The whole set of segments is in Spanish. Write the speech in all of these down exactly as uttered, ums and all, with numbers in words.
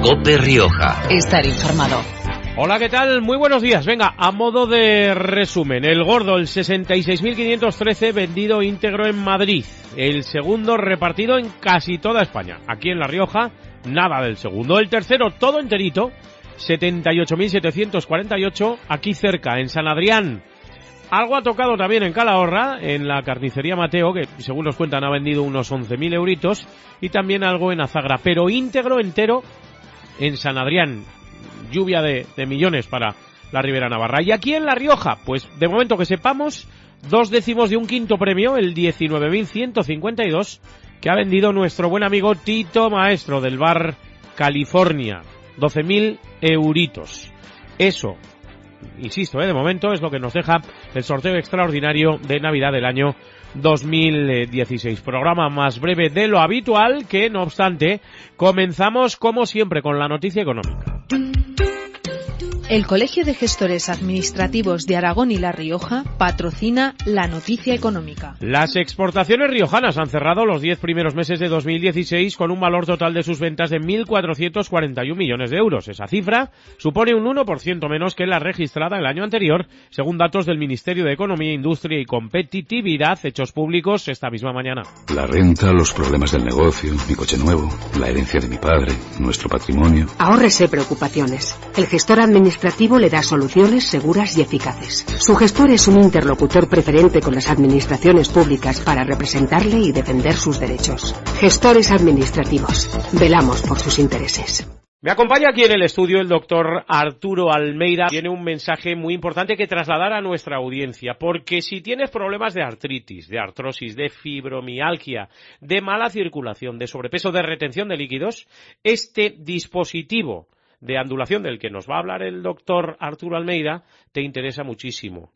COPE Rioja. Estar informado. Hola, ¿qué tal? Muy buenos días. Venga, a modo de resumen, el gordo, el sesenta y seis mil quinientos trece, vendido íntegro en Madrid. El segundo repartido en casi toda España. Aquí en La Rioja, nada del segundo. El tercero, todo enterito, setenta y ocho mil setecientos cuarenta y ocho, aquí cerca, en San Adrián. Algo ha tocado también en Calahorra, en la carnicería Mateo, que según nos cuentan ha vendido unos once mil euritos, y también algo en Azagra, pero íntegro, entero, en San Adrián. Lluvia de, de millones para la Ribera Navarra. Y aquí en La Rioja, pues de momento que sepamos, dos décimos de un quinto premio, el diecinueve mil ciento cincuenta y dos, que ha vendido nuestro buen amigo Tito Maestro del bar California. doce mil euritos. Eso, insisto, eh, de momento es lo que nos deja el sorteo extraordinario de Navidad del año dos mil dieciséis. Programa más breve de lo habitual, que no obstante, comenzamos como siempre con la noticia económica. El Colegio de Gestores Administrativos de Aragón y La Rioja patrocina la noticia económica. Las exportaciones riojanas han cerrado los diez primeros meses de dos mil dieciséis con un valor total de sus ventas de mil cuatrocientos cuarenta y un millones de euros. Esa cifra supone un uno por ciento menos que la registrada el año anterior, según datos del Ministerio de Economía, Industria y Competitividad, hechos públicos esta misma mañana. La renta, los problemas del negocio, mi coche nuevo, la herencia de mi padre, nuestro patrimonio. Ahórrese preocupaciones. El gestor administrativo administrativo le da soluciones seguras y eficaces. Su gestor es un interlocutor preferente con las administraciones públicas para representarle y defender sus derechos. Gestores administrativos. Velamos por sus intereses. Me acompaña aquí en el estudio el doctor Arturo Almeida. Tiene un mensaje muy importante que trasladar a nuestra audiencia, porque si tienes problemas de artritis, de artrosis, de fibromialgia, de mala circulación, de sobrepeso, de retención de líquidos, este dispositivo de ondulación del que nos va a hablar el doctor Arturo Almeida te interesa muchísimo,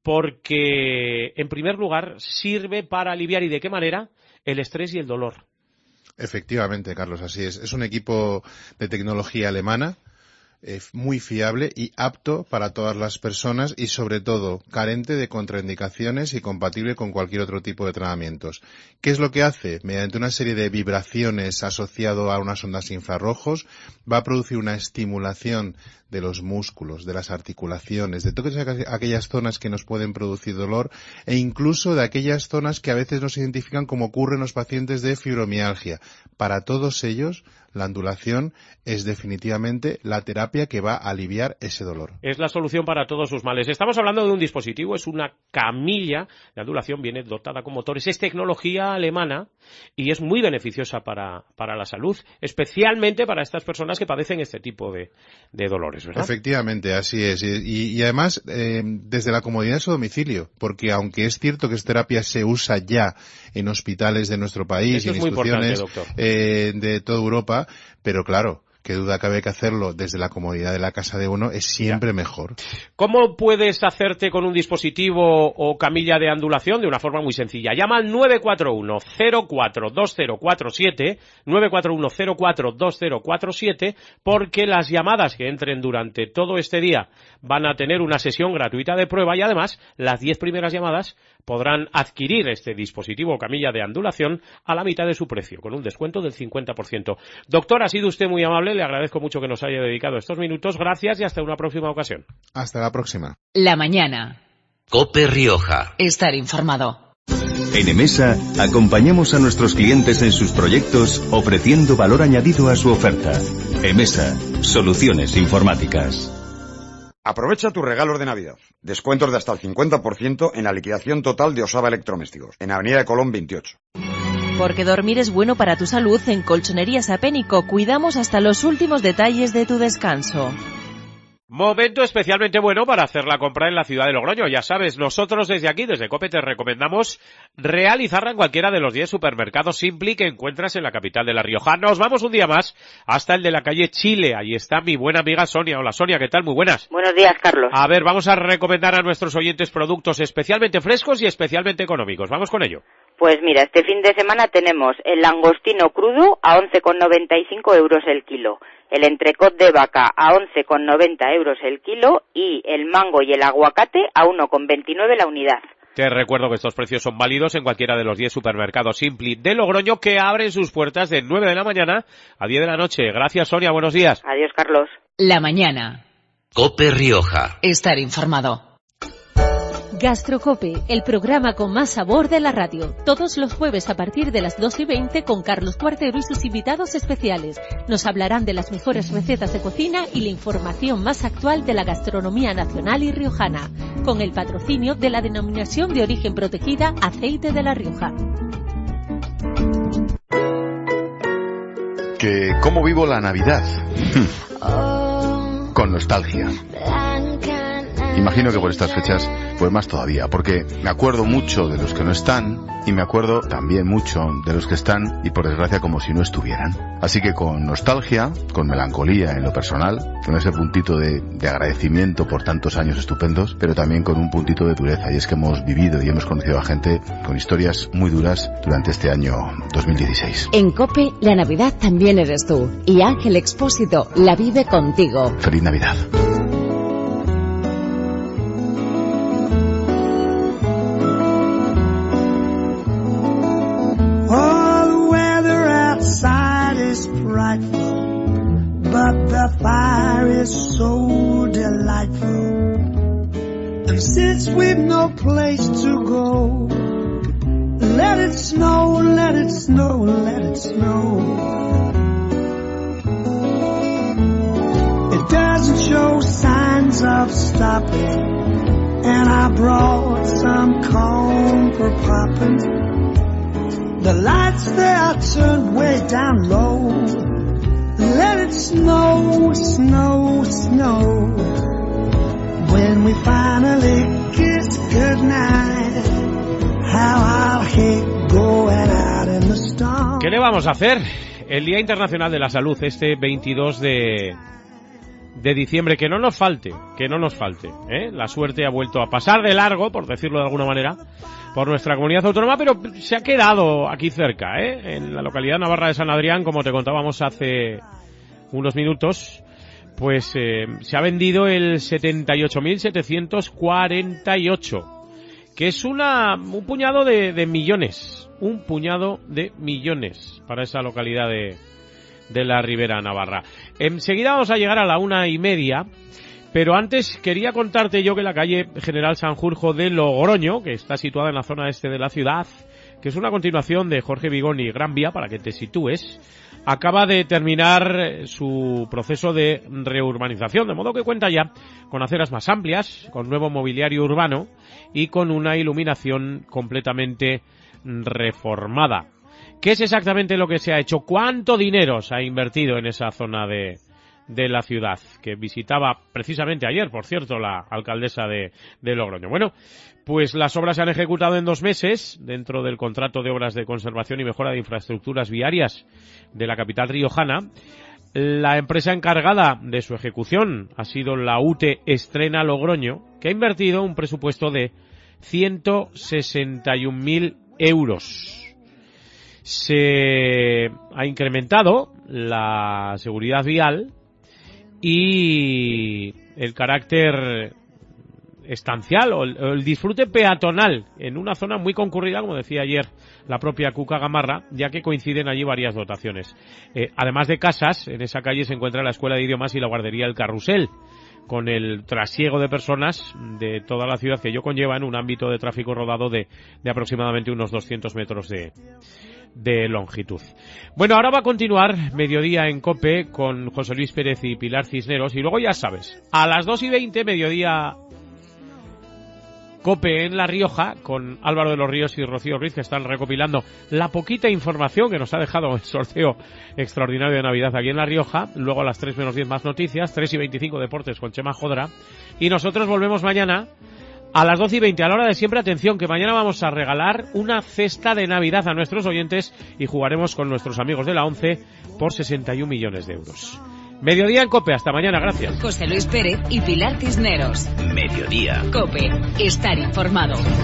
porque en primer lugar sirve para aliviar, ¿y de qué manera?, el estrés y el dolor. Efectivamente, Carlos, así es. Es un equipo de tecnología alemana, eh, muy fiable y apto para todas las personas y, sobre todo, carente de contraindicaciones y compatible con cualquier otro tipo de tratamientos. ¿Qué es lo que hace? Mediante una serie de vibraciones asociado a unas ondas infrarrojos, va a producir una estimulación de los músculos, de las articulaciones, de todas aquellas zonas que nos pueden producir dolor e incluso de aquellas zonas que a veces no se identifican, como ocurre en los pacientes de fibromialgia. Para todos ellos, la ondulación es definitivamente la terapia que va a aliviar ese dolor. Es la solución para todos sus males. Estamos hablando de un dispositivo, es una camilla de ondulación, viene dotada con motores, es tecnología alemana y es muy beneficiosa para, para la salud, especialmente para estas personas que padecen este tipo de, de dolores, ¿verdad? Efectivamente, así es. Y, y además, eh, desde la comodidad de su domicilio, porque aunque es cierto que esta terapia se usa ya en hospitales de nuestro país y en instituciones eh, de toda Europa, pero claro, qué duda cabe que hacerlo desde la comodidad de la casa de uno es siempre ya mejor. ¿Cómo puedes hacerte con un dispositivo o camilla de ondulación? De una forma muy sencilla. Llama al nueve cuatro uno cero cuatro dos cero cuatro siete, nueve cuatro uno cero cuatro dos cero cuatro siete, porque las llamadas que entren durante todo este día van a tener una sesión gratuita de prueba y además las diez primeras llamadas podrán adquirir este dispositivo o camilla de ondulación a la mitad de su precio, con un descuento del cincuenta por ciento. Doctor, ha sido usted muy amable, le agradezco mucho que nos haya dedicado estos minutos. Gracias y hasta una próxima ocasión. Hasta la próxima. La mañana. COPE Rioja. Estar informado. En Emesa acompañamos a nuestros clientes en sus proyectos ofreciendo valor añadido a su oferta. Emesa, soluciones informáticas. Aprovecha tus regalos de Navidad. Descuentos de hasta el cincuenta por ciento en la liquidación total de Osaba Electrodomésticos, en Avenida de Colón veintiocho. Porque dormir es bueno para tu salud, en Colchonerías Apénico cuidamos hasta los últimos detalles de tu descanso. Momento especialmente bueno para hacer la compra en la ciudad de Logroño. Ya sabes, nosotros desde aquí, desde COPE, te recomendamos realizarla en cualquiera de los diez supermercados Simpli que encuentras en la capital de La Rioja. Nos vamos un día más hasta el de la calle Chile. Ahí está mi buena amiga Sonia. Hola Sonia, ¿qué tal? Muy buenas. Buenos días, Carlos. A ver, vamos a recomendar a nuestros oyentes productos especialmente frescos y especialmente económicos. Vamos con ello. Pues mira, este fin de semana tenemos el langostino crudo a once con noventa y cinco euros el kilo, el entrecot de vaca a once con noventa euros el kilo y el mango y el aguacate a uno con veintinueve la unidad. Te recuerdo que estos precios son válidos en cualquiera de los diez supermercados Simpli de Logroño que abren sus puertas de nueve de la mañana a diez de la noche. Gracias, Sonia. Buenos días. Adiós, Carlos. La mañana. COPE Rioja. Estar informado. Gastrocope, el programa con más sabor de la radio. Todos los jueves a partir de las dos y veinte con Carlos Cuartero y sus invitados especiales. Nos hablarán de las mejores recetas de cocina y la información más actual de la gastronomía nacional y riojana. Con el patrocinio de la denominación de origen protegida Aceite de La Rioja. Que ¿cómo vivo la Navidad? Con nostalgia. Imagino que por estas fechas, pues más todavía, porque me acuerdo mucho de los que no están y me acuerdo también mucho de los que están y por desgracia como si no estuvieran. Así que con nostalgia, con melancolía en lo personal, con ese puntito de, de agradecimiento por tantos años estupendos, pero también con un puntito de dureza, y es que hemos vivido y hemos conocido a gente con historias muy duras durante este año dos mil dieciséis. En COPE, la Navidad también eres tú, y Ángel Expósito la vive contigo. Feliz Navidad. But the fire is so delightful. And since we've no place to go, let it snow, let it snow, let it snow. It doesn't show signs of stopping, and I brought some corn for popping. The lights they are turned way down low. Let it snow, snow, snow. When we finally kiss goodnight, how I'll hate going out in the storm. ¿Qué le vamos a hacer? El Día Internacional de la Salud, este veintidós de diciembre, que no nos falte, que no nos falte, ¿eh? La suerte ha vuelto a pasar de largo, por decirlo de alguna manera, por nuestra comunidad autónoma, pero se ha quedado aquí cerca, ¿eh? En la localidad navarra de San Adrián, como te contábamos hace unos minutos, pues eh, se ha vendido el setenta y ocho mil setecientos cuarenta y ocho, que es una un puñado de, de millones, un puñado de millones para esa localidad de, de la Ribera Navarra. Enseguida vamos a llegar a la una y media. Pero antes quería contarte yo que la calle General Sanjurjo de Logroño, que está situada en la zona este de la ciudad, que es una continuación de Jorge Vigón y Gran Vía, para que te sitúes, acaba de terminar su proceso de reurbanización, de modo que cuenta ya con aceras más amplias, con nuevo mobiliario urbano y con una iluminación completamente reformada. ¿Qué es exactamente lo que se ha hecho? ¿Cuánto dinero se ha invertido en esa zona de... de la ciudad, que visitaba precisamente ayer, por cierto, la alcaldesa de, de Logroño? Bueno, pues las obras se han ejecutado en dos meses dentro del contrato de obras de conservación y mejora de infraestructuras viarias de la capital riojana. La empresa encargada de su ejecución ha sido la U T E Estrena Logroño, que ha invertido un presupuesto de ciento sesenta y un mil euros. Se ha incrementado la seguridad vial y el carácter estancial o el, o el disfrute peatonal en una zona muy concurrida, como decía ayer la propia Cuca Gamarra, ya que coinciden allí varias dotaciones. Eh, además de casas, en esa calle se encuentra la Escuela de Idiomas y la Guardería El Carrusel, con el trasiego de personas de toda la ciudad que ello conlleva en un ámbito de tráfico rodado de, de aproximadamente unos doscientos metros de de longitud. Bueno, ahora va a continuar Mediodía en COPE con José Luis Pérez y Pilar Cisneros, y luego ya sabes, a las dos y veinte, Mediodía COPE en La Rioja, con Álvaro de los Ríos y Rocío Ruiz, que están recopilando la poquita información que nos ha dejado el sorteo extraordinario de Navidad aquí en La Rioja. Luego a las tres menos diez más noticias, tres y veinticinco deportes con Chema Jodra, y nosotros volvemos mañana a las doce y veinte, a la hora de siempre. Atención, que mañana vamos a regalar una cesta de Navidad a nuestros oyentes y jugaremos con nuestros amigos de la ONCE por sesenta y un millones de euros. Mediodía en COPE, hasta mañana, gracias. José Luis Pérez y Pilar Cisneros. Mediodía. COPE, estar informado.